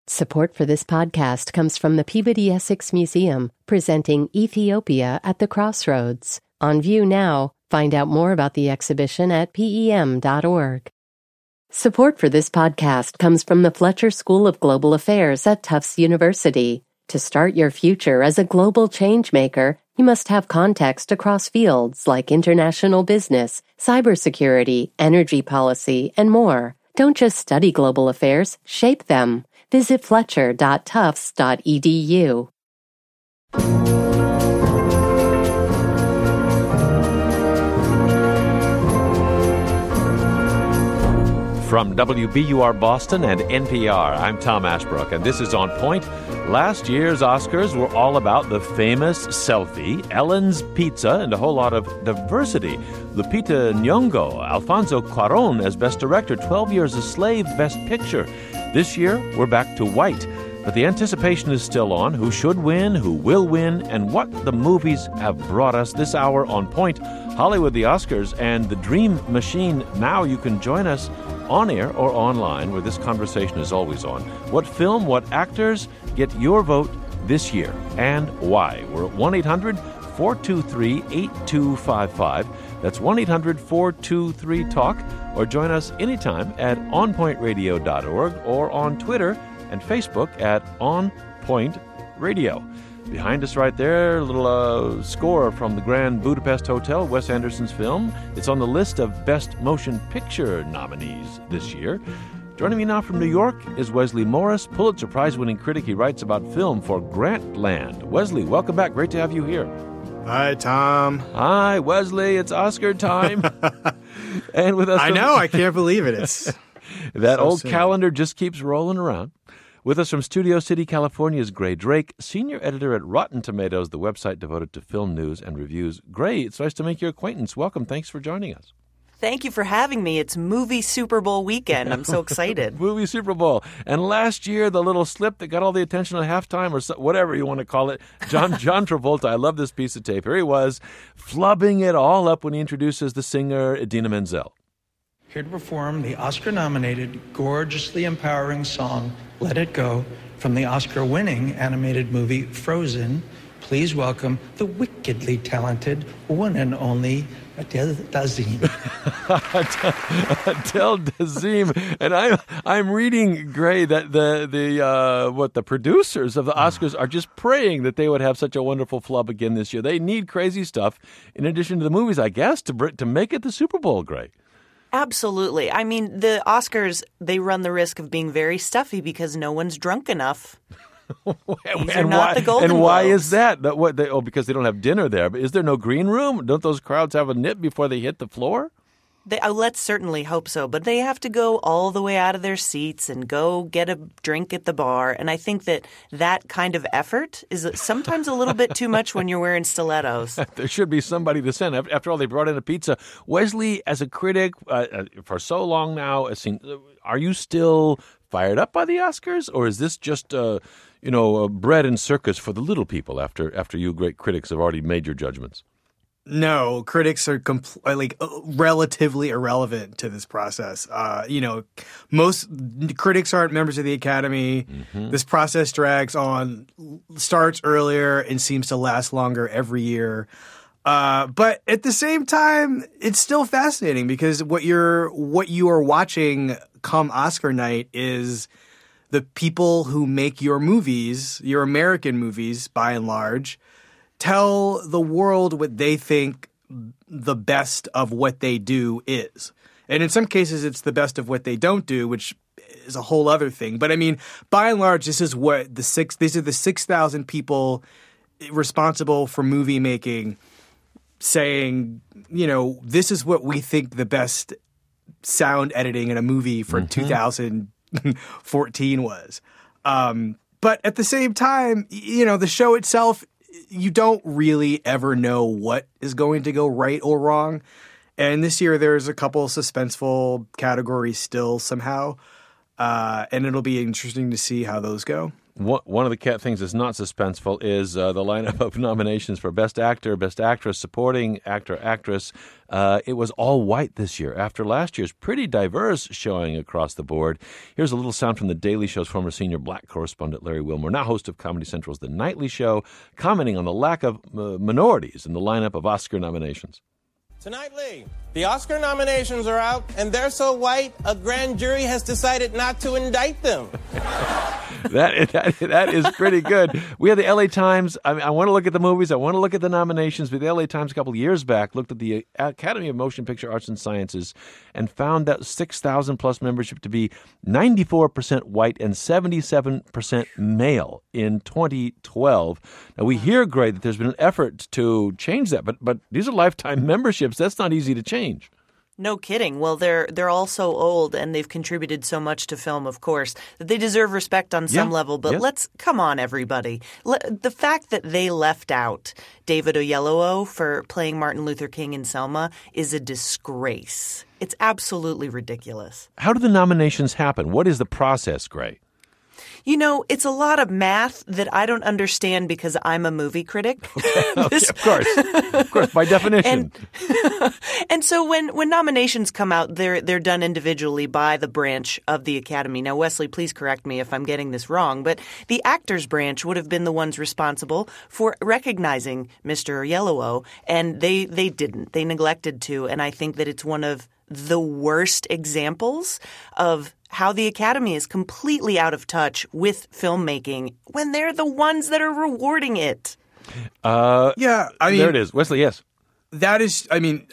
Support for this podcast comes from the Peabody Essex Museum, presenting Ethiopia at the Crossroads. On view now. Find out more about the exhibition at pem.org. Support for this podcast comes from the Fletcher School of Global Affairs at Tufts University. To start your future as a global changemaker, you must have context across fields like international business, cybersecurity, energy policy, and more. Don't just study global affairs, shape them. Visit fletcher.tufts.edu. From WBUR Boston and NPR, I'm Tom Ashbrook, and this is On Point. Last year's Oscars were all about the famous selfie, Ellen's Pizza, and a whole lot of diversity. Lupita Nyong'o, Alfonso Cuarón as Best Director, 12 Years a Slave, Best Picture. This year, we're back to white. But the anticipation is still on. Who should win, who will win, and what the movies have brought us this hour on Point. Hollywood, the Oscars, and the Dream Machine. Now you can join us on air or online, where this conversation is always on. What film, what actors get your vote this year, and why? We're at 1-800-423-8255. That's 1-800-423-TALK. Or join us anytime at onpointradio.org or on Twitter and Facebook at On Point Radio. Behind us right there, a little score from the Grand Budapest Hotel, Wes Anderson's film. It's on the list of Best Motion Picture nominees this year. Joining me now from New York is Wesley Morris, Pulitzer Prize-winning critic. He writes about film for Grantland. Wesley, welcome back. Great to have you here. Hi, Tom. Hi, Wesley. It's Oscar time. And with us, I know. I can't believe it. It's that so old soon. calendar just keeps rolling around. With us from Studio City, California is Gray Drake, senior editor at Rotten Tomatoes, the website devoted to film news and reviews. Gray, it's nice to make your acquaintance. Welcome. Thanks for joining us. Thank you for having me. It's movie Super Bowl weekend. I'm so excited. Movie Super Bowl. And last year, the little slip that got all the attention at halftime, or whatever you want to call it, John Travolta, I love this piece of tape. Here he was, flubbing it all up when he introduces the singer Idina Menzel. Here to perform the Oscar-nominated, gorgeously empowering song, Let It Go, from the Oscar-winning animated movie Frozen, please welcome the wickedly talented one and only Adele Dazeem. Adele Dazeem. And I'm reading, Gray, that the producers of the Oscars are just praying that they would have such a wonderful flub again this year. They need crazy stuff in addition to the movies, I guess, to make it the Super Bowl, Gray. Absolutely. I mean, the Oscars, they run the risk of being very stuffy because no one's drunk enough. These are not the Golden And why Globes. is that? Because they don't have dinner there. But is there no green room? Don't those crowds have a nip before they hit the floor? Let's certainly hope so. But they have to go all the way out of their seats and go get a drink at the bar. And I think that kind of effort is sometimes a little bit too much when you're wearing stilettos. There should be somebody to send. After all, they brought in a pizza. Wesley, as a critic for so long now, are you still fired up by the Oscars? Or is this just bread and circus for the little people after you great critics have already made your judgments? No, critics are relatively irrelevant to this process. Most critics aren't members of the Academy. Mm-hmm. This process drags on, starts earlier, and seems to last longer every year. But at the same time, it's still fascinating because what you are watching come Oscar night is the people who make your movies, your American movies, by and large, tell the world what they think the best of what they do is. And in some cases, it's the best of what they don't do, which is a whole other thing. But I mean, by and large, these are the 6,000 people responsible for movie making saying, this is what we think the best sound editing in a movie for 2014 was. But at the same time, the show itself, you don't really ever know what is going to go right or wrong. And this year there's a couple suspenseful categories still somehow. And it'll be interesting to see how those go. One of the things that's not suspenseful is the lineup of nominations for Best Actor, Best Actress, Supporting Actor, Actress. It was all white this year, after last year's pretty diverse showing across the board. Here's a little sound from The Daily Show's former senior black correspondent Larry Wilmore, now host of Comedy Central's The Nightly Show, commenting on the lack of minorities in the lineup of Oscar nominations. Tonight, Lee, the Oscar nominations are out, and they're so white, a grand jury has decided not to indict them. That is pretty good. We had the L.A. Times. I want to look at the movies. I want to look at the nominations. But the L.A. Times a couple of years back looked at the Academy of Motion Picture Arts and Sciences and found that 6,000-plus membership to be 94% white and 77% male in 2012. Now, we hear, Gray, that there's been an effort to change that, but these are lifetime memberships. That's not easy to change. No kidding. Well, they're all so old, and they've contributed so much to film, of course, that they deserve respect on some level. But come on, everybody. The fact that they left out David Oyelowo for playing Martin Luther King in Selma is a disgrace. It's absolutely ridiculous. How do the nominations happen? What is the process, Gray? You know, it's a lot of math that I don't understand because I'm a movie critic. Of course, by definition. And so when nominations come out, they're done individually by the branch of the Academy. Now, Wesley, please correct me if I'm getting this wrong, but the actors branch would have been the ones responsible for recognizing Mr. Oyelowo, and they didn't. They neglected to, and I think that it's one of the worst examples of how the Academy is completely out of touch with filmmaking when they're the ones that are rewarding it. There it is. Wesley, yes. That is,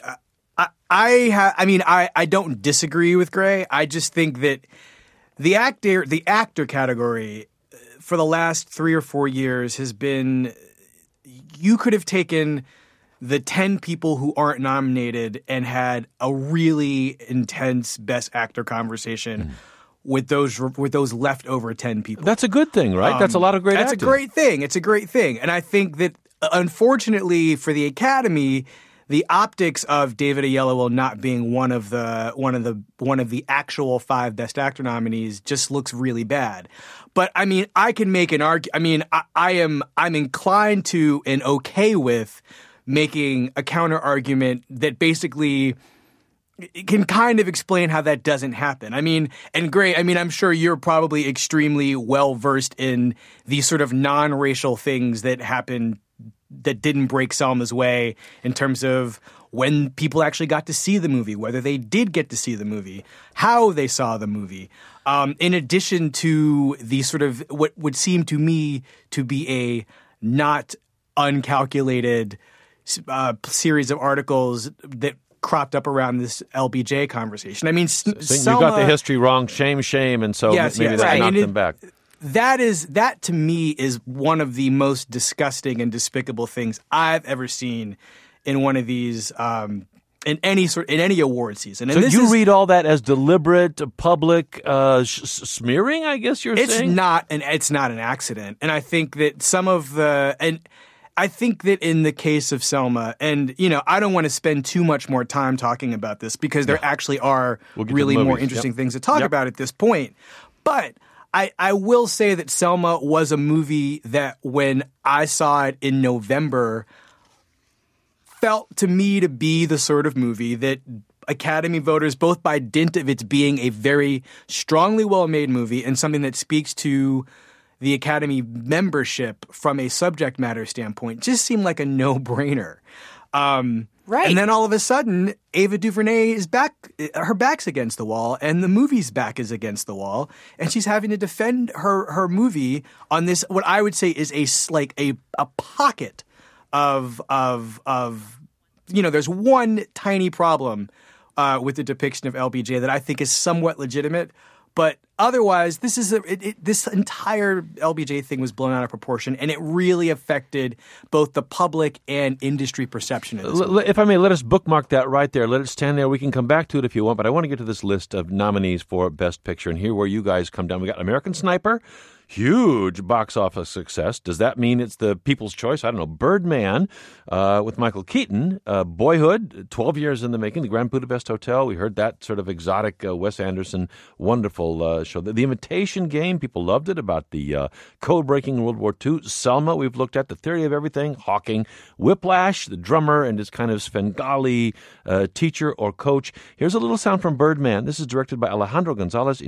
I don't disagree with Gray. I just think that the actor category for the last 3 or 4 years has been, you could have taken the 10 people who aren't nominated and had a really intense Best Actor conversation with those leftover 10 people. That's a good thing, right? That's a lot of great acting. That's a great thing. It's a great thing. And I think that, unfortunately for the Academy, the optics of David Oyelowo not being one of the actual 5 Best Actor nominees just looks really bad. But I mean, I can make an argument. I mean, I'm inclined to and okay with making a counter argument that basically can kind of explain how that doesn't happen. I mean, and Gray, I mean, I'm sure you're probably extremely well versed in these sort of non-racial things that happened that didn't break Selma's way in terms of when people actually got to see the movie, whether they did get to see the movie, how they saw the movie. In addition to the sort of what would seem to me to be a not uncalculated series of articles that cropped up around this LBJ conversation. I mean, Selma, you got the history wrong, shame, and so maybe that knocked them back. That to me is one of the most disgusting and despicable things I've ever seen in one of these in any award season. And so you read all that as deliberate public smearing, I guess you're saying? It's not an accident. And I think that I think that in the case of Selma, and, you know, I don't want to spend too much more time talking about this because there actually are really more interesting things to talk about at this point. But I will say that Selma was a movie that when I saw it in November felt to me to be the sort of movie that Academy voters, both by dint of its being a very strongly well-made movie and something that speaks to the Academy membership from a subject matter standpoint, just seemed like a no-brainer. Right. And then all of a sudden, Ava DuVernay is back. Her back's against the wall, and the movie's back is against the wall, and she's having to defend her movie on this. What I would say is a pocket of you know. There's one tiny problem with the depiction of LBJ that I think is somewhat legitimate. But otherwise, this entire LBJ thing was blown out of proportion, and it really affected both the public and industry perception of this movie. If I may, let us bookmark that right there. Let it stand there. We can come back to it if you want, but I want to get to this list of nominees for Best Picture, and here where you guys come down. We got American Sniper, huge box office success. Does that mean it's the people's choice? I don't know. Birdman with Michael Keaton. Boyhood, 12 years in the making. The Grand Budapest Hotel. We heard that sort of exotic Wes Anderson, wonderful show. The Imitation Game, people loved it, about the code-breaking in World War II. Selma, we've looked at. The Theory of Everything, Hawking. Whiplash, the drummer and his kind of Svengali teacher or coach. Here's a little sound from Birdman. This is directed by Alejandro Gonzalez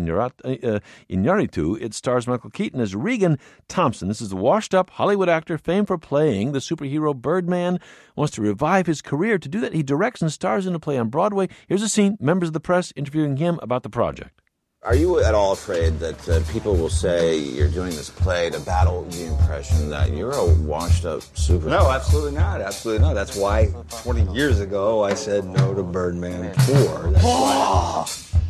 Iñárritu. It stars Michael Keaton as Regan Thompson. This is the washed-up Hollywood actor famed for playing the superhero Birdman. Wants to revive his career. To do that, he directs and stars in a play on Broadway. Here's a scene, members of the press interviewing him about the project. Are you at all afraid that people will say you're doing this play to battle the impression that you're a washed-up superhero? No, absolutely not. Absolutely not. That's why 20 years ago I said no to Birdman 4. That's why.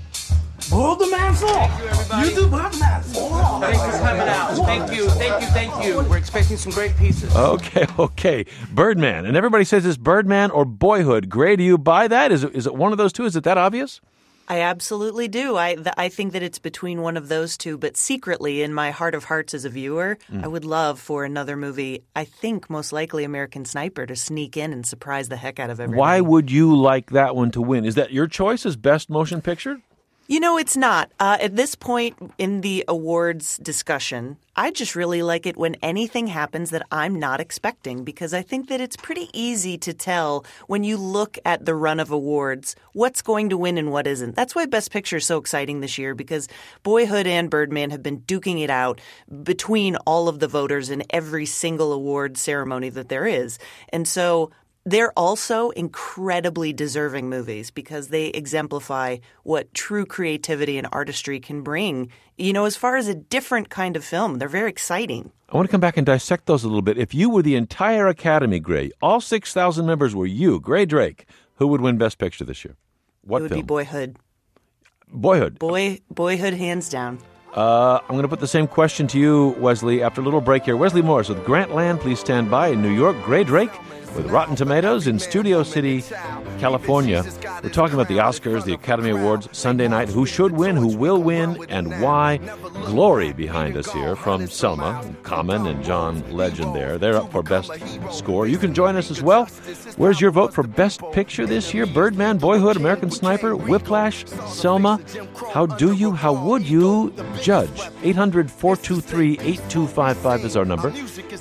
Birdman 4! You do Birdman 4! Thanks for coming out. Thank you. We're expecting some great pieces. Okay. Birdman. And everybody says it's Birdman or Boyhood. Gray, do you buy that? Is it one of those two? Is it that obvious? I absolutely do. I think that it's between one of those two, but secretly in my heart of hearts as a viewer, I would love for another movie, I think most likely American Sniper, to sneak in and surprise the heck out of everybody. Why would you like that one to win? Is that your choice as Best Motion Picture? You know, it's not. At this point in the awards discussion, I just really like it when anything happens that I'm not expecting, because I think that it's pretty easy to tell when you look at the run of awards what's going to win and what isn't. That's why Best Picture is so exciting this year, because Boyhood and Birdman have been duking it out between all of the voters in every single award ceremony that there is. And so they're also incredibly deserving movies because they exemplify what true creativity and artistry can bring. You know, as far as a different kind of film, they're very exciting. I want to come back and dissect those a little bit. If you were the entire Academy, Gray, all 6,000 members were you, Gray Drake, who would win Best Picture this year? What film? It would be Boyhood. Boyhood. Boyhood, hands down. I'm going to put the same question to you, Wesley, after a little break here. Wesley Morris with Grantland, please stand by in New York. Gray Drake with Rotten Tomatoes in Studio City, California. We're talking about the Oscars, the Academy Awards, Sunday night. Who should win, who will win, and why? Glory behind us here from Selma, Common, and John Legend there. They're up for Best Score. You can join us as well. Where's your vote for Best Picture this year? Birdman, Boyhood, American Sniper, Whiplash, Selma. How would you judge? 800-423-8255 is our number.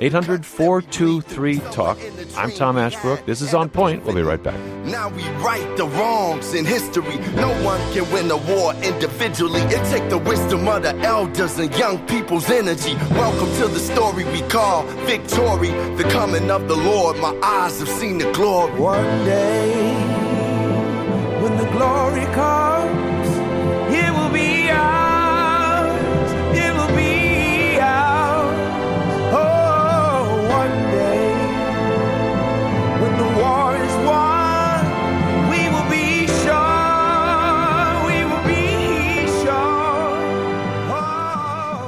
800-423-TALK. I'm Tom Ashbrook. This is On Point. We'll be right back. Now we right the wrongs in history. No one can win a war individually. It takes the wisdom of the elders and young people's energy. Welcome to the story we call victory. The coming of the Lord. My eyes have seen the glory. One day, when the glory comes, it will be ours. It will be ours. Oh, one day, when the war is won, we will be sure. We will be sure. Oh,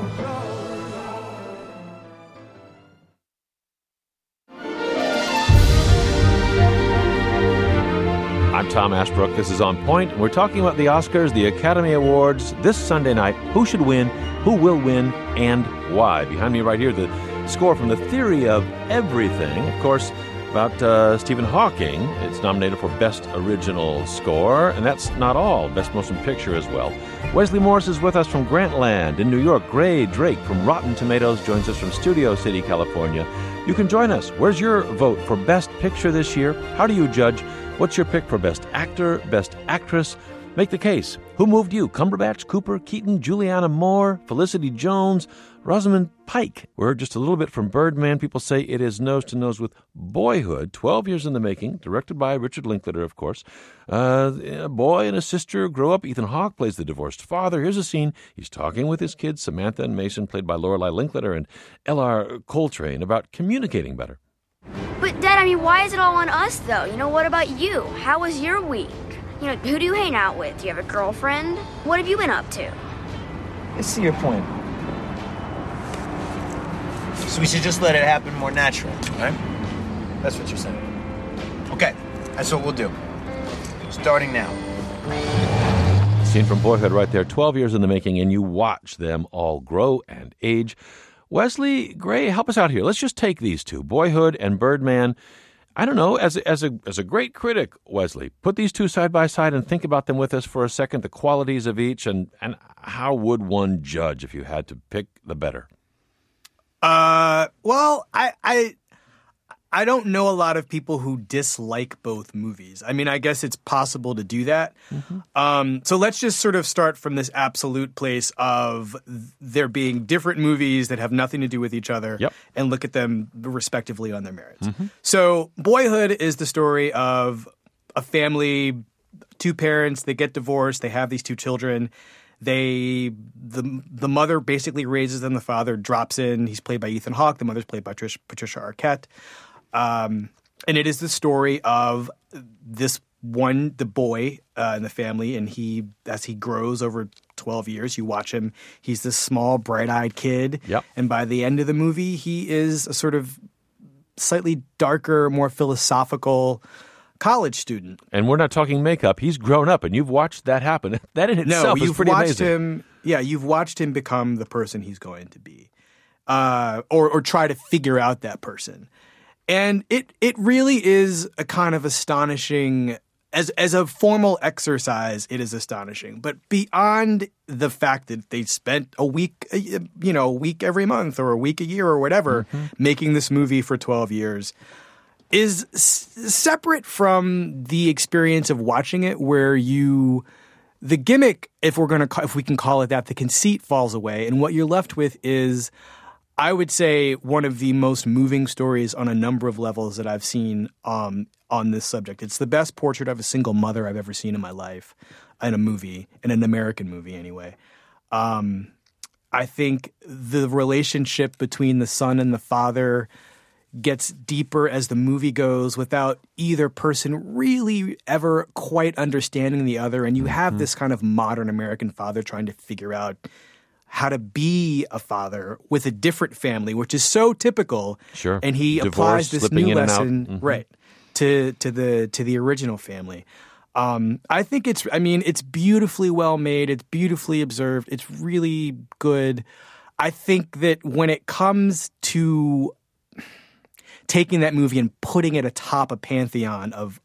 I'm Tom Ashbrook. This is On Point. We're talking about the Oscars, the Academy Awards, this Sunday night. Who should win, who will win, and why? Behind me right here, the score from The Theory of Everything. Of course, about Stephen Hawking. It's nominated for Best Original Score, and that's not all. Best Motion Picture as well. Wesley Morris is with us from Grantland in New York. Gray Drake from Rotten Tomatoes joins us from Studio City, California. You can join us. Where's your vote for Best Picture this year? How do you judge? What's your pick for Best Actor, Best Actress? Make the case. Who moved you? Cumberbatch, Cooper, Keaton, Juliana Moore, Felicity Jones, Rosamund Pike. We heard just a little bit from Birdman. People say it is nose-to-nose with Boyhood, 12 years in the making, directed by Richard Linklater, of course. A boy and a sister grow up. Ethan Hawke plays the divorced father. Here's a scene. He's talking with his kids, Samantha and Mason, played by Lorelei Linklater and L.R. Coltrane, about communicating better. But, Dad, I mean, why is it all on us, though? You know, what about you? How was your week? You know, who do you hang out with? Do you have a girlfriend? What have you been up to? I see your point. So we should just let it happen more naturally, right? That's what you're saying. Okay, that's what we'll do. Starting now. Scene from Boyhood right there, 12 years in the making, and you watch them all grow and age. Wesley, Gray, help us out here. Let's just take these two, Boyhood and Birdman. I don't know, as a great critic, Wesley, put these two side by side and think about them with us for a second, the qualities of each, and how would one judge if you had to pick the better? Well, I don't know a lot of people who dislike both movies. I mean, I guess it's possible to do that. So let's just sort of start from this absolute place of there being different movies that have nothing to do with each other and look at them respectively on their merits. So Boyhood is the story of a family, two parents, they get divorced, they have these two children. The mother basically raises them, the father drops in. He's played by Ethan Hawke, the mother's played by Patricia Arquette. And it is the story of the boy in the family, and as he grows over 12 years, you watch him. He's this small, bright-eyed kid, and by the end of the movie, he is a sort of slightly darker, more philosophical college student. And we're not talking makeup. He's grown up, and you've watched that happen. That in itself is pretty amazing. You've watched him become the person he's going to be, or try to figure out that person. And it really is a kind of astonishing, as a formal exercise, it is astonishing. But beyond the fact that they spent a week every month or a week a year or whatever making this movie for 12 years is separate from the experience of watching it, where the gimmick, if we can call it that, the conceit falls away, and what you're left with is, I would say, one of the most moving stories on a number of levels that I've seen on this subject. It's the best portrait of a single mother I've ever seen in my life in a movie, in an American movie anyway. I think the relationship between the son and the father gets deeper as the movie goes without either person really ever quite understanding the other. And you have this kind of modern American father trying to figure out how to be a father with a different family, which is so typical. Sure. And he applies this new lesson, right, to the original family. I think it's beautifully well made. It's beautifully observed. It's really good. I think that when it comes to taking that movie and putting it atop a pantheon of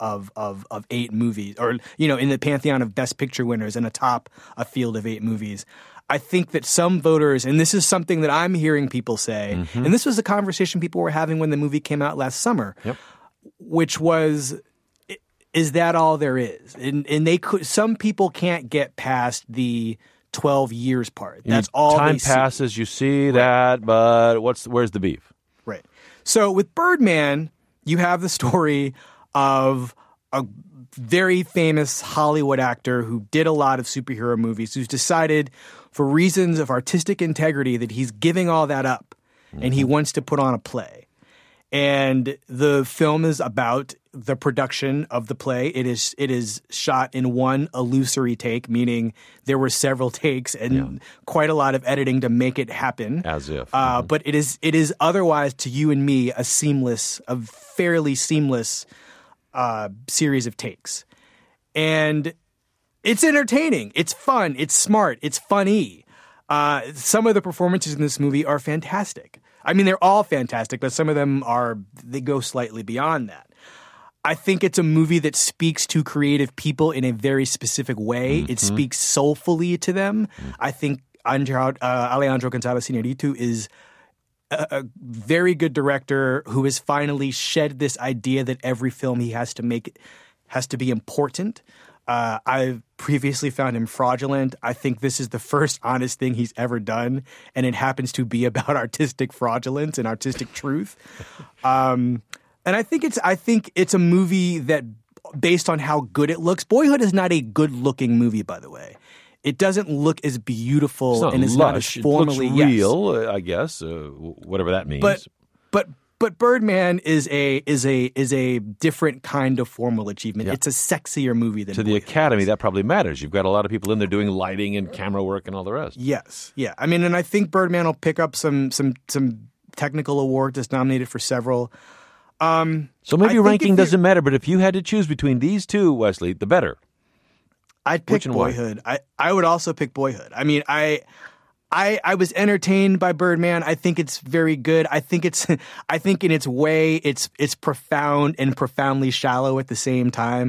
8 movies, or, in the pantheon of Best Picture winners and atop a field of 8 movies, I think that some voters, and this is something that I'm hearing people say, and this was a conversation people were having when the movie came out last summer, which was, is that all there is? And some people can't get past the 12 years part. That's all time passes, you see that, but where's the beef? Right. So with Birdman, you have the story of a very famous Hollywood actor who did a lot of superhero movies, who's decided for reasons of artistic integrity that he's giving all that up and he wants to put on a play. And the film is about the production of the play. It is shot in one illusory take, meaning there were several takes and quite a lot of editing to make it happen. As if. But it is otherwise, to you and me, a fairly seamless series of takes. And it's entertaining. It's fun. It's smart. It's funny. Some of the performances in this movie are fantastic. I mean, they're all fantastic, but some of them they go slightly beyond that. I think it's a movie that speaks to creative people in a very specific way. It speaks soulfully to them. I think Alejandro González Iñárritu is a very good director who has finally shed this idea that every film he has to make has to be important. I've previously found him fraudulent. I think this is the first honest thing he's ever done, and it happens to be about artistic fraudulence and artistic truth. And I think it's a movie that, based on how good it looks, Boyhood is not a good-looking movie, by the way. It doesn't look as beautiful and is not as formally it looks real, I guess, whatever that means. But Birdman is a different kind of formal achievement. It's a sexier movie than to the Boyhood Academy. is. That probably matters. You've got a lot of people in there doing lighting and camera work and all the rest. Yes, yeah. I mean, and I think Birdman will pick up some technical awards. It's nominated for several. So maybe ranking doesn't matter, but if you had to choose between these two, Wesley, the better. I'd pick Boyhood. I would also pick Boyhood. I mean, I I was entertained by Birdman. I think it's very good. I think in its way, it's profound and profoundly shallow at the same time.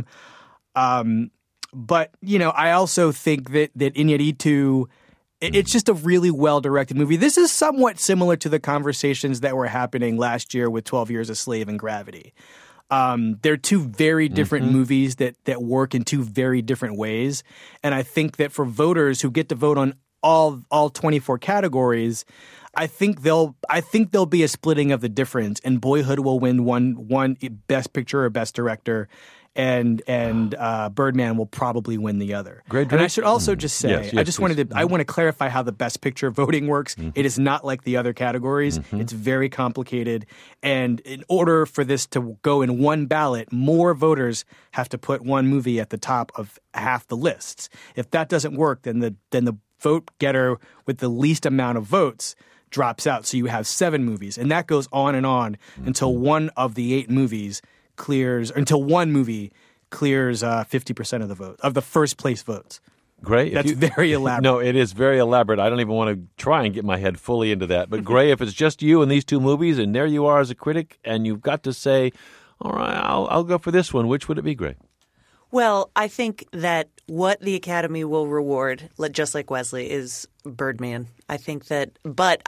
But, I also think that Iñárritu, it's just a really well-directed movie. This is somewhat similar to the conversations that were happening last year with 12 Years a Slave and Gravity. They're two very different movies that work in two very different ways. And I think that for voters who get to vote on all 24 categories, I think there'll be a splitting of the difference, and Boyhood will win one Best Picture or Best Director, and Birdman will probably win the other. Great. And I should also just say, yes, I want to clarify how the Best Picture voting works. It is not like the other categories. It's very complicated, and in order for this to go in one ballot, more voters have to put one movie at the top of half the lists. If that doesn't work, then the vote getter with the least amount of votes drops out. So you have 7 movies, and that goes on and on until one of the 8 movies until one movie clears 50% of the vote, of the first place votes. Gray, that's very elaborate. No, it is very elaborate. I don't even want to try and get my head fully into that. But Gray, if it's just you and these 2 movies, and there you are as a critic, and you've got to say, all right, I'll go for this one, which would it be, Gray? Well, I think that what the Academy will reward, just like Wesley, is Birdman. I think that, but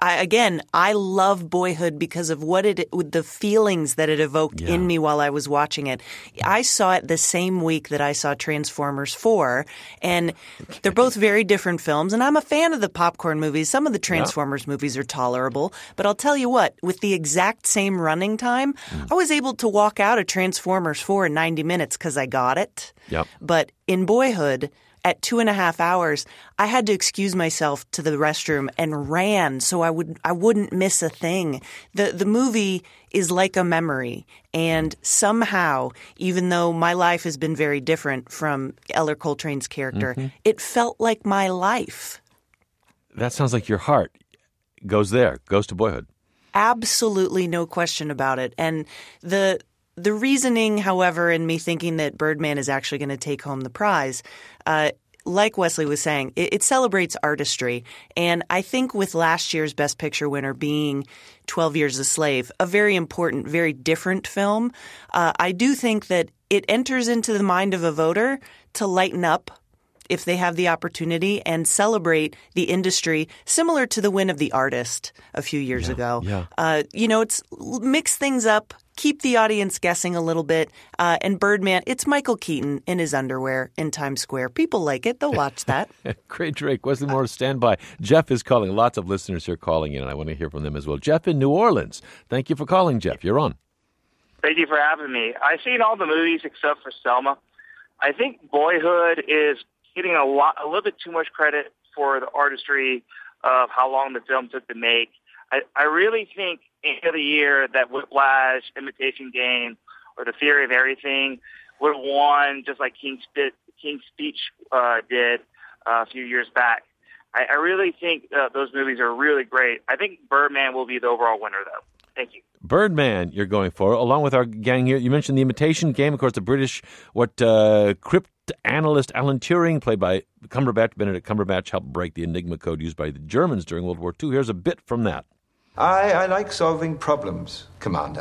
I love Boyhood because of the feelings that it evoked in me while I was watching it. I saw it the same week that I saw Transformers 4, and they're both very different films, and I'm a fan of the popcorn movies. Some of the Transformers movies are tolerable, but I'll tell you what, with the exact same running time, I was able to walk out of Transformers 4 in 90 minutes because I got it. Yep. But in Boyhood, at 2.5 hours, I had to excuse myself to the restroom and ran so I wouldn't miss a thing. The movie is like a memory, and somehow, even though my life has been very different from Eller Coltrane's character, it felt like my life. That sounds like your heart goes to Boyhood. Absolutely, no question about it. And the reasoning, however, in me thinking that Birdman is actually going to take home the prize, like Wesley was saying, it celebrates artistry. And I think with last year's Best Picture winner being 12 Years a Slave, a very important, very different film, I do think that it enters into the mind of a voter to lighten up if they have the opportunity and celebrate the industry, similar to the win of The Artist a few years ago. Yeah. It's mix things up, keep the audience guessing a little bit. And Birdman, it's Michael Keaton in his underwear in Times Square. People like it. They'll watch that. Great, Drake. Wesley Morris, stand by. Jeff is calling. Lots of listeners here calling in, and I want to hear from them as well. Jeff in New Orleans. Thank you for calling, Jeff. You're on. Thank you for having me. I've seen all the movies except for Selma. I think Boyhood is getting a little bit too much credit for the artistry of how long the film took to make. I really think end of the year that Whiplash, Imitation Game, or The Theory of Everything would have won just like King's Speech did a few years back. I really think those movies are really great. I think Birdman will be the overall winner, though. Thank you. Birdman, you're going for, along with our gang here. You mentioned The Imitation Game, of course, the British, cryptanalyst Alan Turing, played by Benedict Cumberbatch, helped break the Enigma code used by the Germans during World War II. Here's a bit from that. I like solving problems, Commander.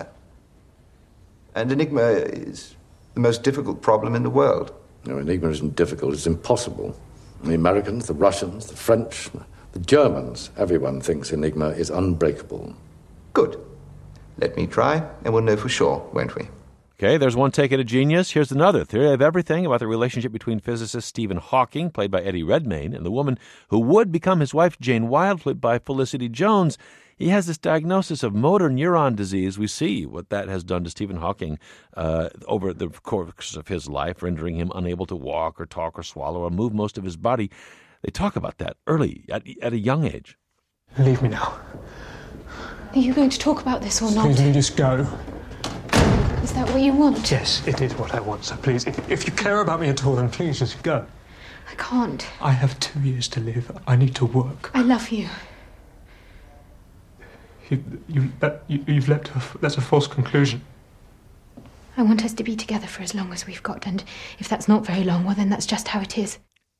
And Enigma is the most difficult problem in the world. No, Enigma isn't difficult, it's impossible. The Americans, the Russians, the French, the Germans, everyone thinks Enigma is unbreakable. Good. Let me try, and we'll know for sure, won't we? Okay, there's one take at a genius. Here's another. Theory of Everything, about the relationship between physicist Stephen Hawking, played by Eddie Redmayne, and the woman who would become his wife, Jane Wilde, played by Felicity Jones. He has this diagnosis of motor neuron disease. We see what that has done to Stephen Hawking over the course of his life, rendering him unable to walk or talk or swallow or move most of his body. They talk about that early, at a young age. Leave me now. Are you going to talk about this or not? Please, will you just go? Is that what you want? Yes, it is what I want, so please, if you care about me at all, then please just go. I can't. I have 2 years to live. I need to work. I love you. You've leapt. That's a false conclusion. I want us to be together for as long as we've got, and if that's not very long, well, then that's just how it is.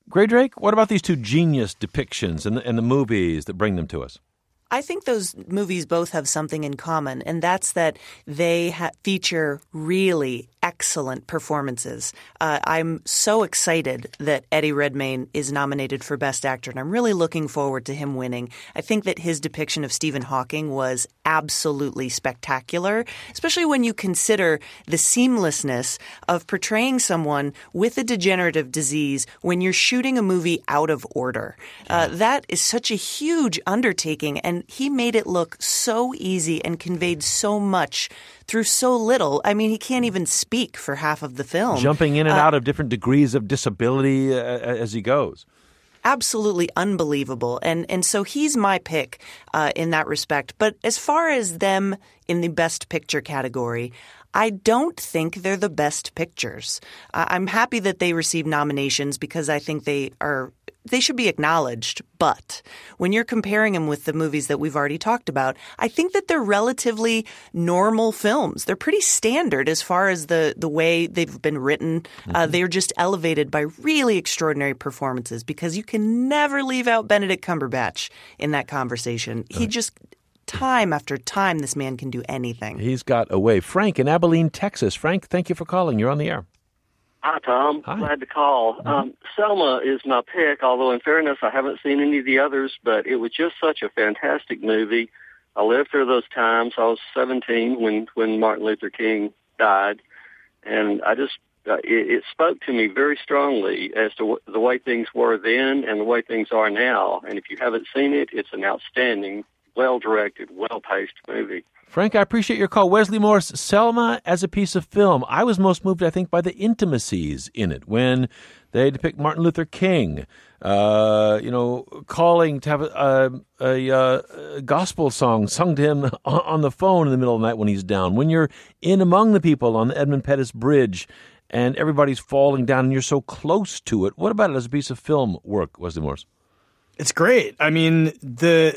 Gray Drake, what about these two genius depictions and the movies that bring them to us? I think those movies both have something in common, and that's that they feature really excellent performances. I'm so excited that Eddie Redmayne is nominated for Best Actor, and I'm really looking forward to him winning. I think that his depiction of Stephen Hawking was absolutely spectacular, especially when you consider the seamlessness of portraying someone with a degenerative disease when you're shooting a movie out of order. That is such a huge undertaking, and he made it look so easy and conveyed so much through so little. I mean, he can't even speak for half of the film. Jumping in and out of different degrees of disability as he goes. Absolutely unbelievable. And so he's my pick in that respect. But as far as them in the Best Picture category, I don't think they're the best pictures. I'm happy that they received nominations because I think they should be acknowledged. But when you're comparing them with the movies that we've already talked about, I think that they're relatively normal films. They're pretty standard as far as the way they've been written. They're just elevated by really extraordinary performances because you can never leave out Benedict Cumberbatch in that conversation. He just... Time after time, this man can do anything. He's got a way. Frank in Abilene, Texas. Frank, thank you for calling. You're on the air. Hi, Tom. Hi. Glad to call. Selma is my pick, although in fairness, I haven't seen any of the others, but it was just such a fantastic movie. I lived through those times. I was 17 when Martin Luther King died, and I just it spoke to me very strongly as to the way things were then and the way things are now. And if you haven't seen it, it's an outstanding, well-directed, well-paced movie. Frank, I appreciate your call. Wesley Morris, Selma as a piece of film. I was most moved, I think, by the intimacies in it when they depict Martin Luther King, calling to have a gospel song sung to him on the phone in the middle of the night when he's down. When you're in among the people on the Edmund Pettus Bridge and everybody's falling down and you're so close to it. What about it as a piece of film work, Wesley Morris? It's great. I mean, the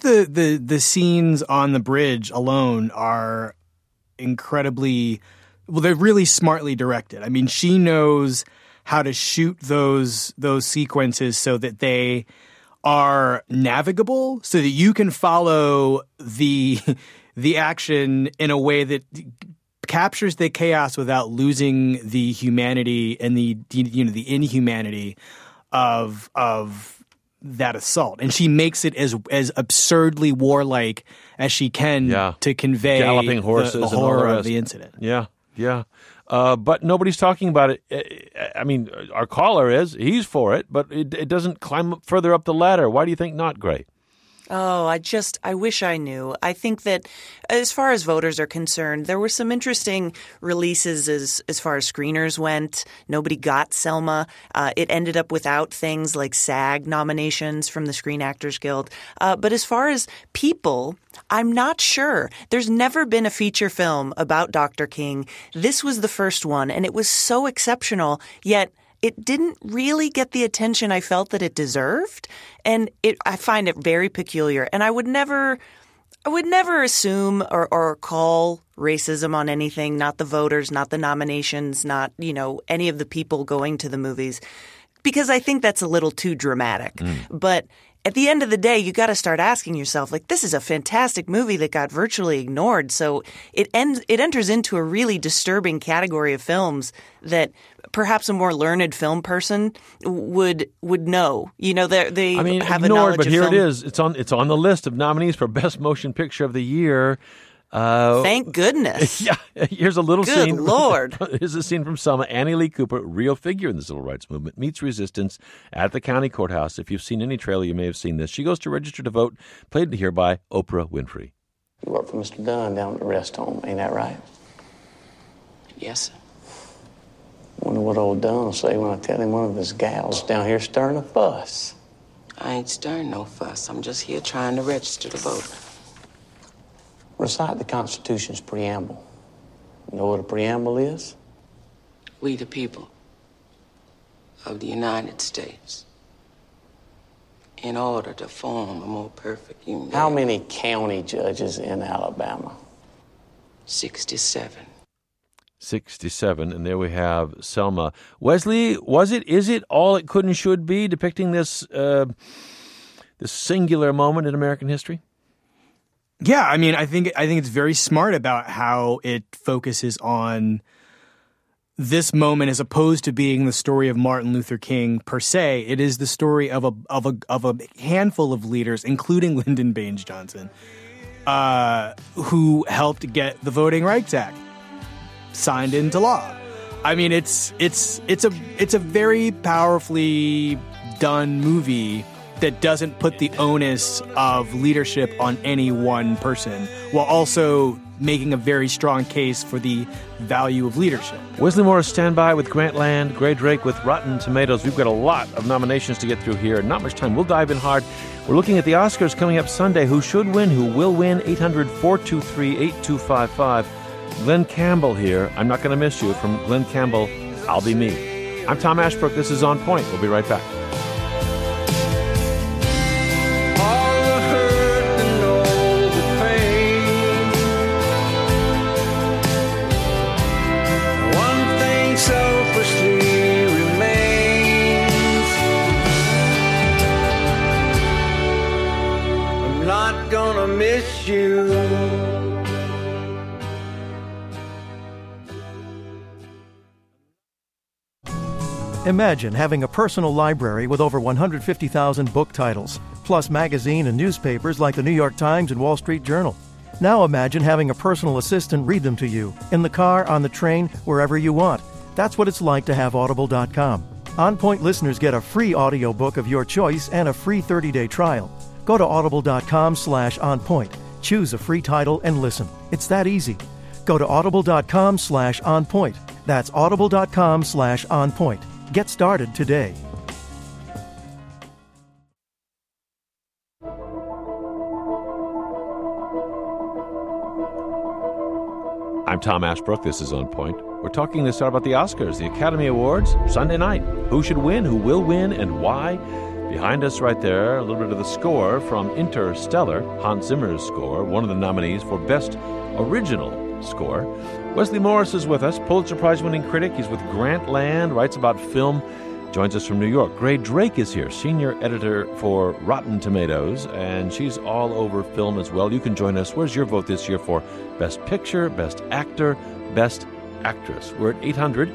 scenes on the bridge alone are incredibly well. They're really smartly directed. I mean, she knows how to shoot those sequences so that they are navigable, so that you can follow the action in a way that captures the chaos without losing the humanity and the inhumanity of that assault. And she makes it as absurdly warlike as she can to convey galloping horses the horror of the incident. Yeah. But nobody's talking about it. I mean, our caller is. He's for it, but it doesn't climb up further up the ladder. Why do you think not, Gray? Oh, I wish I knew. I think that as far as voters are concerned, there were some interesting releases as far as screeners went. Nobody got Selma. It ended up without things like SAG nominations from the Screen Actors Guild. But as far as people, I'm not sure. There's never been a feature film about Dr. King. This was the first one, and it was so exceptional, yet it didn't really get the attention I felt that it deserved, and I find it very peculiar. And I would never assume or call racism on anything, not the voters, not the nominations, not, any of the people going to the movies, because I think that's a little too dramatic. But at the end of the day, you got to start asking yourself, this is a fantastic movie that got virtually ignored. So it enters into a really disturbing category of films that perhaps a more learned film person would know. They have a knowledge but of here film. it is. It's on the list of nominees for Best Motion Picture of the Year. Thank goodness. Yeah, here's a little scene. Good Lord. Here's a scene from Selma. Annie Lee Cooper, real figure in the civil rights movement, meets resistance at the county courthouse. If you've seen any trailer, you may have seen this. She goes to register to vote, played here by Oprah Winfrey. You work for Mr. Dunn down at the rest home, ain't that right? Yes, sir. Wonder what old Dunn will say when I tell him one of his gals down here stirring a fuss. I ain't stirring no fuss. I'm just here trying to register to vote. Recite the Constitution's preamble. You know what a preamble is? We the people of the United States, in order to form a more perfect union. How many county judges in Alabama? 67. 67, and there we have Selma. Wesley, is it all it could and should be, depicting this this singular moment in American history? Yeah, I mean, I think it's very smart about how it focuses on this moment as opposed to being the story of Martin Luther King per se. It is the story of a handful of leaders, including Lyndon Baines Johnson, who helped get the Voting Rights Act signed into law. I mean, it's a very powerfully done movie that doesn't put the onus of leadership on any one person, while also making a very strong case for the value of leadership. Wesley Morris, stand by with Grant Land, Gray Drake with Rotten Tomatoes. We've got a lot of nominations to get through here. Not much time. We'll dive in hard. We're looking at the Oscars coming up Sunday. Who should win? Who will win? 800-423-8255. Glenn Campbell here. I'm not going to miss you. From Glenn Campbell, I'll Be Me. I'm Tom Ashbrook. This is On Point. We'll be right back. Miss you. Imagine having a personal library with over 150,000 book titles, plus magazine and newspapers like the New York Times and Wall Street Journal. Now imagine having a personal assistant read them to you, in the car, on the train, wherever you want. That's what it's like to have Audible.com. On Point listeners get a free audiobook of your choice and a free 30-day trial. Go to audible.com/onpoint. Choose a free title and listen. It's that easy. Go to audible.com/onpoint. That's audible.com/onpoint. Get started today. I'm Tom Ashbrook. This is On Point. We're talking this hour about the Oscars, the Academy Awards, Sunday night. Who should win, who will win, and why? Behind us right there, a little bit of the score from Interstellar, Hans Zimmer's score, one of the nominees for Best Original Score. Wesley Morris is with us, Pulitzer Prize-winning critic. He's with Grant Land, writes about film, joins us from New York. Gray Drake is here, senior editor for Rotten Tomatoes, and she's all over film as well. You can join us. Where's your vote this year for Best Picture, Best Actor, Best Actress? We're at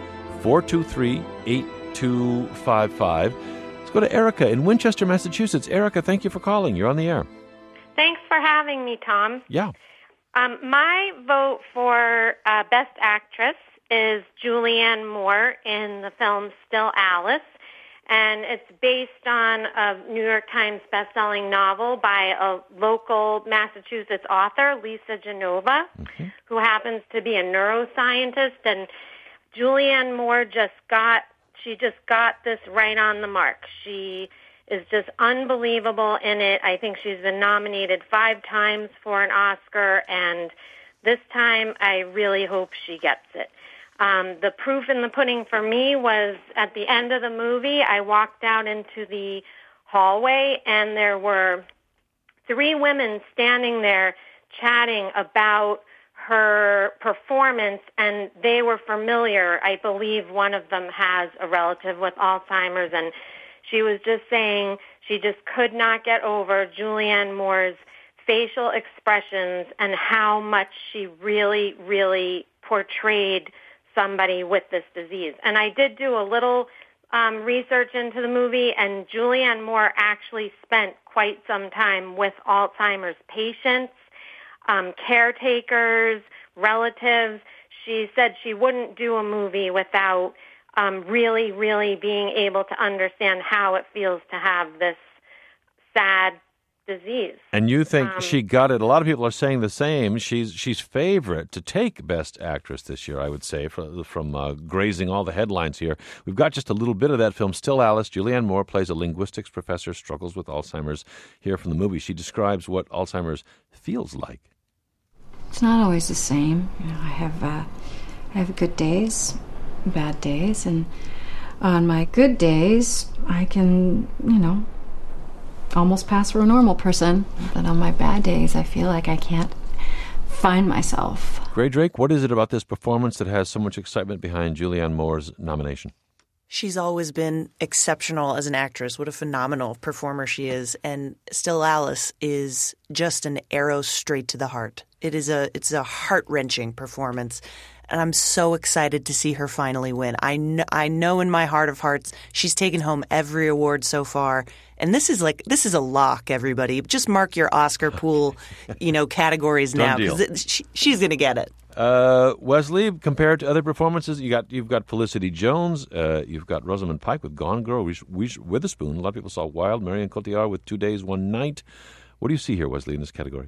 800-423-8255. Go to Erica in Winchester, Massachusetts. Erica, thank you for calling. You're on the air. Thanks for having me, Tom. Yeah. My vote for Best Actress is Julianne Moore in the film Still Alice, and it's based on a New York Times bestselling novel by a local Massachusetts author, Lisa Genova, who happens to be a neuroscientist, and Julianne Moore just got this right on the mark. She is just unbelievable in it. I think she's been nominated 5 times for an Oscar, and this time I really hope she gets it. The proof in the pudding for me was at the end of the movie, I walked out into the hallway, and there were 3 women standing there chatting about her performance, and they were familiar. I believe one of them has a relative with Alzheimer's, and she was just saying she just could not get over Julianne Moore's facial expressions and how much she really, really portrayed somebody with this disease. And I did do a little research into the movie, and Julianne Moore actually spent quite some time with Alzheimer's patients, caretakers, relatives. She said she wouldn't do a movie without really, really being able to understand how it feels to have this sad disease. And you think she got it? A lot of people are saying the same. She's favorite to take Best Actress this year, I would say, from grazing all the headlines here. We've got just a little bit of that film, Still Alice. Julianne Moore plays a linguistics professor, struggles with Alzheimer's. Here from the movie, she describes what Alzheimer's feels like. It's not always the same. I have good days, bad days, and on my good days, I can, almost pass for a normal person. But on my bad days, I feel like I can't find myself. Gray Drake, what is it about this performance that has so much excitement behind Julianne Moore's nomination? She's always been exceptional as an actress. What a phenomenal performer she is. And Still Alice is just an arrow straight to the heart. It's a heart-wrenching performance. And I'm so excited to see her finally win. I know in my heart of hearts she's taken home every award so far. And this is a lock, everybody. Just mark your Oscar pool, categories now, because she's going to get it. Wesley, compared to other performances, you've got Felicity Jones, you've got Rosamund Pike with Gone Girl, Reese Witherspoon. A lot of people saw Wild, Marion Cotillard with 2 Days, One Night. What do you see here, Wesley, in this category?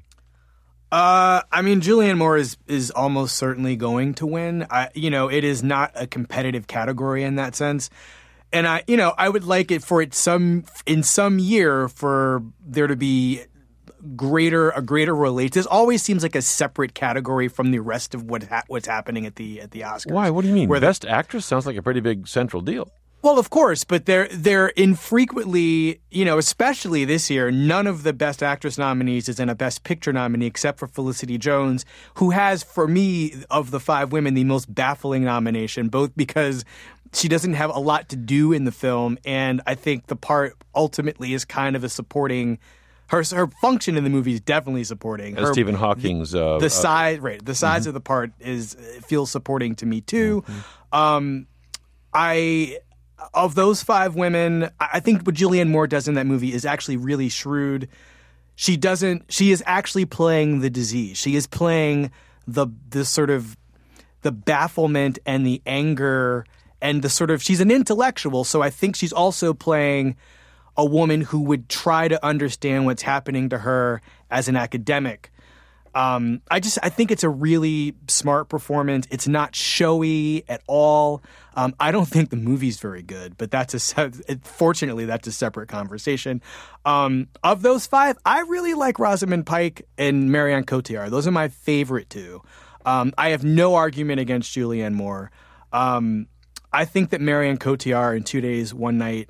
Julianne Moore is almost certainly going to win. It is not a competitive category in that sense. And I would like it for in some year for there to be a greater relation. This always seems like a separate category from the rest of what's happening at the Oscars. Why? What do you mean? Best Actress sounds like a pretty big central deal. Well, of course, but they're infrequently, especially this year, none of the Best Actress nominees is in a Best Picture nominee except for Felicity Jones, who has, for me, of the 5 women, the most baffling nomination, both because she doesn't have a lot to do in the film, and I think the part ultimately is kind of a supporting. Her function in the movie is definitely supporting. Stephen Hawking's the size of the part feels supporting to me too. Mm-hmm. Of those 5 women, I think what Julianne Moore does in that movie is actually really shrewd. She is actually playing the disease. She is playing the sort of the bafflement and the anger and the sort of, she's an intellectual, so I think she's also playing a woman who would try to understand what's happening to her as an academic. I think it's a really smart performance. It's not showy at all. I don't think the movie's very good, but fortunately that's a separate conversation. Of those 5, I really like Rosamund Pike and Marion Cotillard. Those are my favorite 2. I have no argument against Julianne Moore. I think that Marion Cotillard in 2 Days, One Night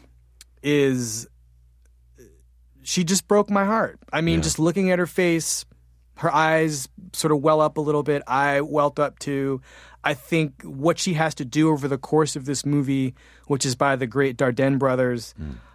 she just broke my heart. Just looking at her face, her eyes sort of well up a little bit. I welled up too. I think what she has to do over the course of this movie, which is by the great Dardenne brothers,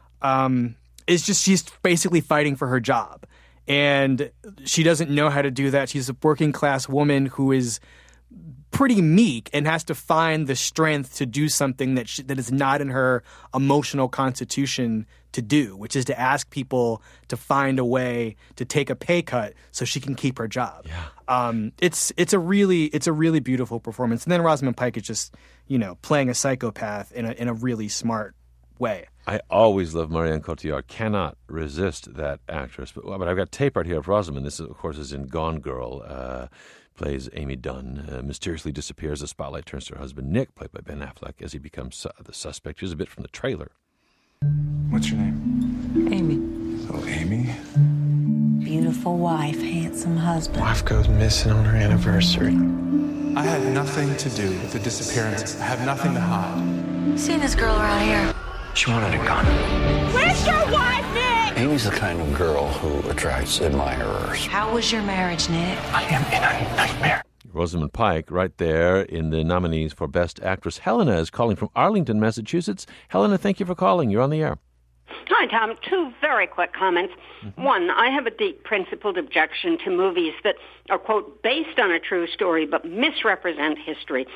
is just she's basically fighting for her job. And she doesn't know how to do that. She's a working class woman who is pretty meek and has to find the strength to do something that is not in her emotional constitution to do, which is to ask people to find a way to take a pay cut so she can keep her job. Yeah. It's a really beautiful performance. And then Rosamund Pike is just, playing a psychopath in a really smart way. I always love Marion Cotillard. Cannot resist that actress. But I've got tape right here of Rosamund. This, of course, is in Gone Girl. Plays Amy Dunn, mysteriously disappears. The spotlight turns to her husband, Nick, played by Ben Affleck, as he becomes the suspect. Here's a bit from the trailer. What's your name? Amy. Oh, Amy? Beautiful wife, handsome husband. Wife goes missing on her anniversary. I had nothing to do with the disappearance. I have nothing to hide. Seen this girl around here? She wanted a gun. Where's your wife, Nick? Amy's the kind of girl who attracts admirers. How was your marriage, Nick? I am in a nightmare. Rosamund Pike, right there in the nominees for Best Actress. Helena is calling from Arlington, Massachusetts. Helena, thank you for calling. You're on the air. Hi, Tom. 2 very quick comments. Mm-hmm. 1, I have a deep principled objection to movies that are, quote, based on a true story but misrepresent history,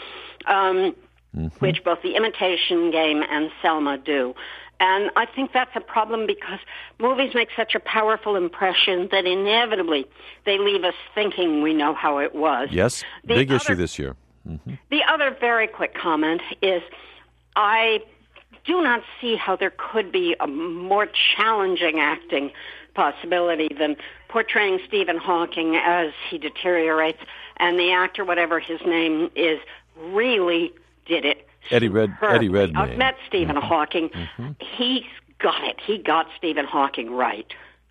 which both The Imitation Game and Selma do. And I think that's a problem because movies make such a powerful impression that inevitably they leave us thinking we know how it was. Yes, big issue this year. Mm-hmm. The other very quick comment is I do not see how there could be a more challenging acting possibility than portraying Stephen Hawking as he deteriorates, and the actor, whatever his name is, really did it. Eddie Redmayne. I've met Stephen Hawking. Mm-hmm. He's got it. He got Stephen Hawking right.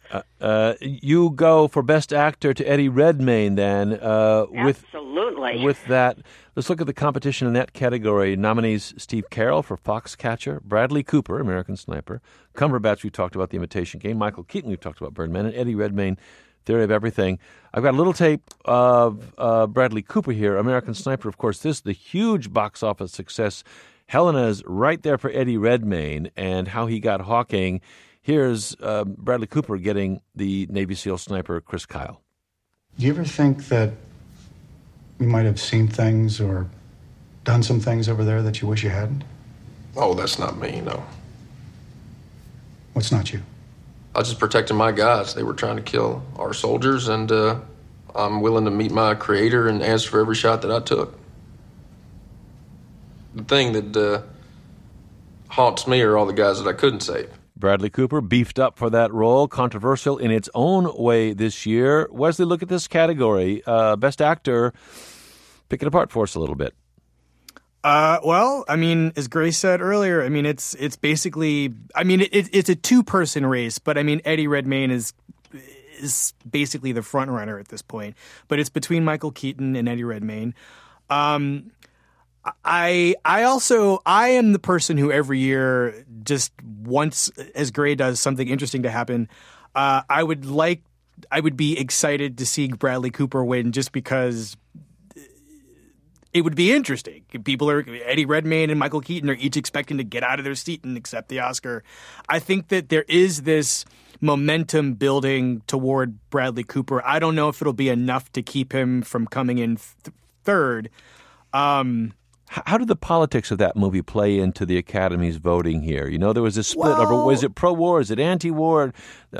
You go for Best Actor to Eddie Redmayne then. Absolutely. With that, let's look at the competition in that category. Nominees Steve Carell for Foxcatcher, Bradley Cooper, American Sniper, Cumberbatch, we talked about The Imitation Game, Michael Keaton, we talked about Birdman, and Eddie Redmayne, Theory of Everything. I've got a little tape of Bradley Cooper here, American Sniper. Of course, this is the huge box office success. Helena's right there for Eddie Redmayne and how he got Hawking. Here's Bradley Cooper getting the Navy SEAL sniper Chris Kyle. Do you ever think that you might have seen things or done some things over there that you wish you hadn't? Oh, that's not me, no. What's not you? I was just protecting my guys. They were trying to kill our soldiers, and I'm willing to meet my creator and answer for every shot that I took. The thing that haunts me are all the guys that I couldn't save. Bradley Cooper beefed up for that role, controversial in its own way this year. Wesley, look at this category. Best Actor. Pick it apart for us a little bit. Well, I mean, as Grace said earlier, I mean, it's basically, I mean, it's a two-person race, but I mean, Eddie Redmayne is basically the front runner at this point. But it's between Michael Keaton and Eddie Redmayne. I am the person who every year just wants, as Gray does, something interesting to happen. I would be excited to see Bradley Cooper win just because it would be interesting. Eddie Redmayne and Michael Keaton are each expecting to get out of their seat and accept the Oscar. I think that there is this momentum building toward Bradley Cooper. I don't know if it'll be enough to keep him from coming in third. How did the politics of that movie play into the Academy's voting here? You know, there was a split over, was it pro-war, is it anti-war?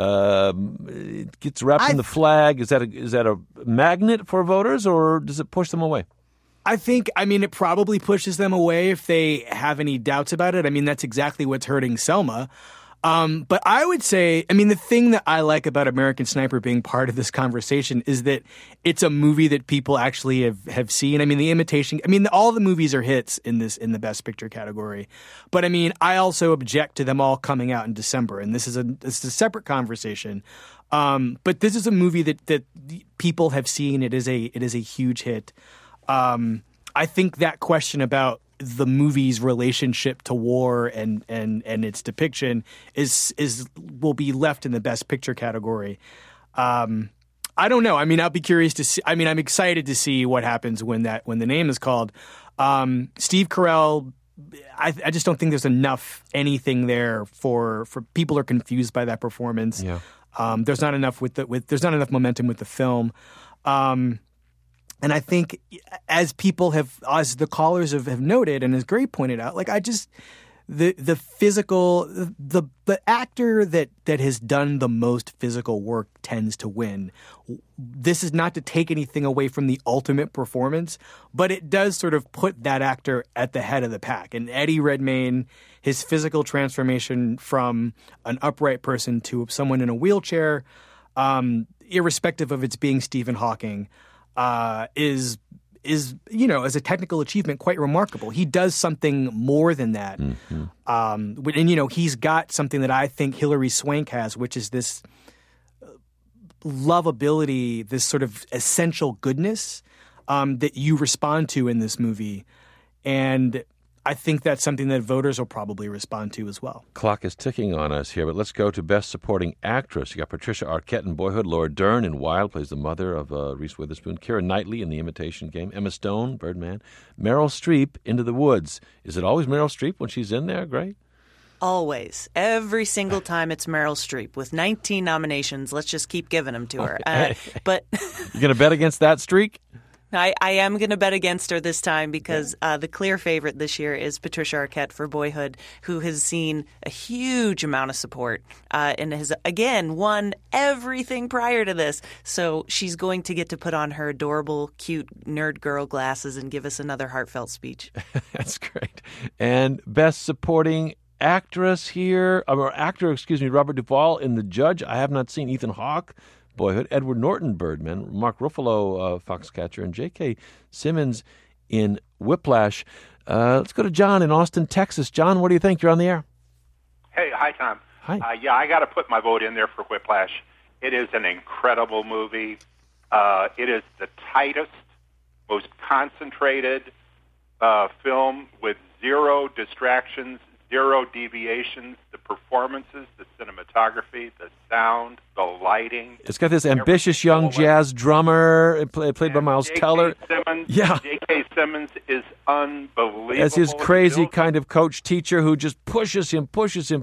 It gets wrapped in the flag. Is that a magnet for voters, or does it push them away? I think, it probably pushes them away if they have any doubts about it. I mean, that's exactly what's hurting Selma. But I would say, the thing that I like about American Sniper being part of this conversation is that it's a movie that people actually have seen. The Imitation, all the movies are hits in the Best Picture category. But I also object to them all coming out in December, and this is a separate conversation. But this is a movie that people have seen. It is a huge hit. I think that question about the movie's relationship to war and its depiction will be left in the Best Picture category. I don't know. I'll be curious to see. I'm excited to see what happens when the name is called. Steve Carell, I just don't think there's enough anything there for people are confused by that performance. Yeah. There's not enough there's not enough momentum with the film. And I think as the callers have noted, and as Gray pointed out, the physical, the actor that has done the most physical work tends to win. This is not to take anything away from the ultimate performance, but it does sort of put that actor at the head of the pack. And Eddie Redmayne, his physical transformation from an upright person to someone in a wheelchair, irrespective of its being Stephen Hawking, is as a technical achievement quite remarkable. He does something more than that. Mm-hmm. And he's got something that I think Hilary Swank has, which is this lovability, this sort of essential goodness that you respond to in this movie. And I think that's something that voters will probably respond to as well. Clock is ticking on us here, but let's go to Best Supporting Actress. You got Patricia Arquette in Boyhood, Laura Dern in Wild, plays the mother of Reese Witherspoon, Keira Knightley in The Imitation Game, Emma Stone, Birdman, Meryl Streep, Into the Woods. Is it always Meryl Streep when she's in there, Gray? Always. Every single time it's Meryl Streep. With 19 nominations, let's just keep giving them to her. But you going to bet against that streak? I am going to bet against her this time because the clear favorite this year is Patricia Arquette for Boyhood, who has seen a huge amount of support and has, again, won everything prior to this. So she's going to get to put on her adorable, cute nerd girl glasses and give us another heartfelt speech. That's great. And Best Supporting Actress here, or actor, Robert Duvall in The Judge. I have not seen Ethan Hawke, Boyhood, Edward Norton, Birdman, Mark Ruffalo, Foxcatcher, and J.K. Simmons in Whiplash. Let's go to John in Austin, Texas. John, what do you think? You're on the air. Hey, hi, Tom. Hi. I got to put my vote in there for Whiplash. It is an incredible movie. It is the tightest, most concentrated film with zero distractions, zero deviations. The performances, the cinematography, the sound, the lighting. It's got this ambitious young jazz drummer played by Miles Teller. J.K. Simmons is unbelievable. As his crazy kind of coach teacher who just pushes him.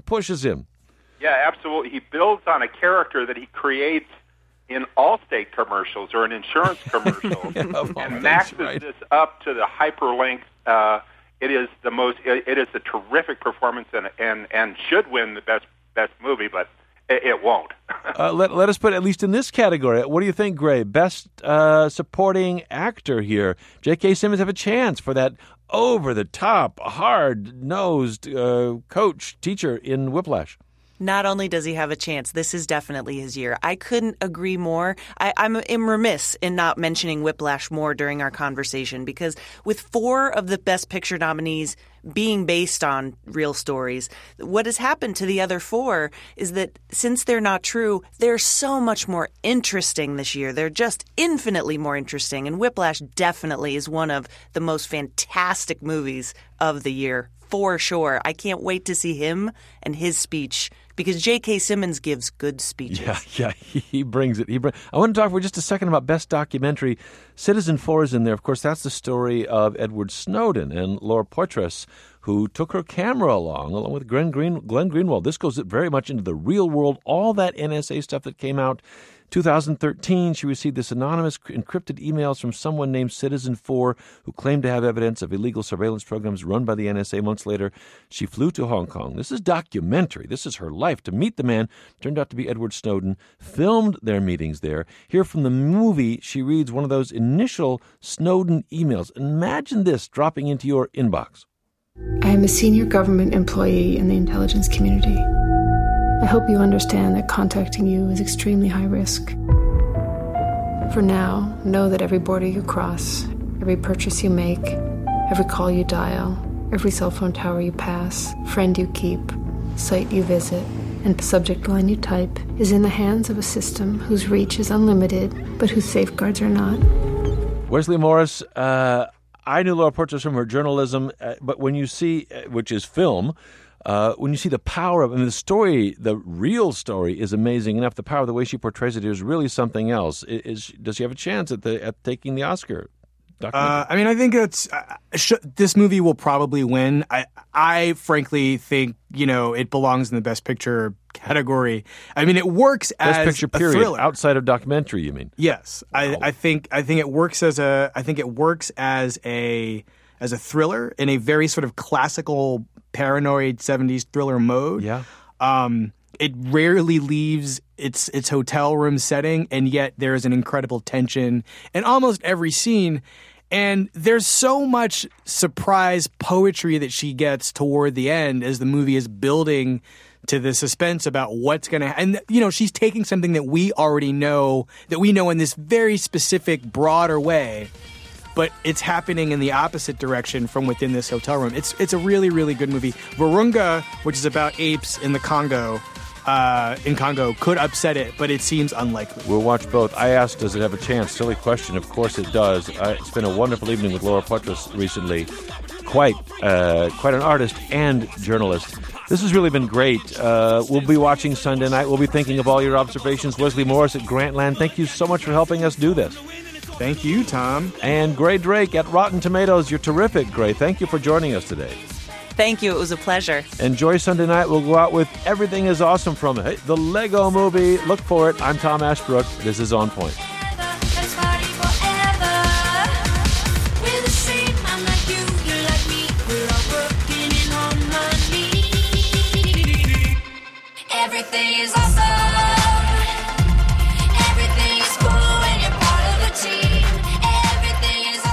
Yeah, absolutely. He builds on a character that he creates in Allstate commercials or an insurance commercial, and maxes this up to the hyperlink. It is a terrific performance and should win the best movie, but it won't. Let us put at least in this category. What do you think, Gray? Best supporting actor here. J.K. Simmons have a chance for that over-the-top, hard-nosed coach teacher in Whiplash. Not only does he have a chance, this is definitely his year. I couldn't agree more. I'm remiss in not mentioning Whiplash more during our conversation because with 4 of the Best Picture nominees being based on real stories, what has happened to the other 4 is that since they're not true, they're so much more interesting this year. They're just infinitely more interesting. And Whiplash definitely is one of the most fantastic movies of the year. For sure. I can't wait to see him and his speech because J.K. Simmons gives good speeches. Yeah, he brings it. I want to talk for just a second about Best Documentary. Citizen4 is in there. Of course, that's the story of Edward Snowden and Laura Poitras, who took her camera along with Glenn Greenwald. This goes very much into the real world, all that NSA stuff that came out. 2013, she received this anonymous encrypted emails from someone named Citizen4 who claimed to have evidence of illegal surveillance programs run by the NSA. Months later, she flew to Hong Kong. This is documentary. This is her life. To meet the man, turned out to be Edward Snowden, filmed their meetings there. Here from the movie, she reads one of those initial Snowden emails. Imagine this dropping into your inbox. I am a senior government employee in the intelligence community. I hope you understand that contacting you is extremely high risk. For now, know that every border you cross, every purchase you make, every call you dial, every cell phone tower you pass, friend you keep, site you visit, and subject line you type is in the hands of a system whose reach is unlimited, but whose safeguards are not. Wesley Morris, I knew Laura Poitras from her journalism, but when you see, which is film, when you see the power of, the story, the real story is amazing enough. The power of the way she portrays it is really something else. Does she have a chance at taking the Oscar? I think it's this movie will probably win. I frankly think it belongs in the Best Picture category. It works as Best Picture period, a thriller outside of documentary. You mean? Yes, wow. I think it works as a thriller in a very sort of classical paranoid 70s thriller mode. Yeah. It rarely leaves its hotel room setting, and yet there is an incredible tension in almost every scene. And there's so much surprise poetry that she gets toward the end as the movie is building to the suspense about what's going to happen. And, she's taking something that we already know, that we know in this very specific, broader way, but it's happening in the opposite direction from within this hotel room. It's a really, really good movie. Virunga, which is about apes in the Congo, could upset it, but it seems unlikely. We'll watch both. I asked, does it have a chance? Silly question. Of course it does. It's been a wonderful evening with Laura Poitras recently. Quite an artist and journalist. This has really been great. We'll be watching Sunday night. We'll be thinking of all your observations. Wesley Morris at Grantland, thank you so much for helping us do this. Thank you, Tom. And Gray Drake at Rotten Tomatoes. You're terrific, Gray. Thank you for joining us today. Thank you. It was a pleasure. Enjoy Sunday night. We'll go out with Everything is Awesome from it. The Lego Movie. Look for it. I'm Tom Ashbrook. This is On Point. Everything is awesome. Everything is cool when you're part of the team. Everything is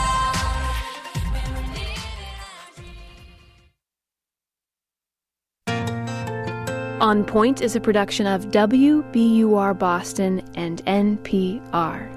awesome. On Point is a production of WBUR Boston and NPR.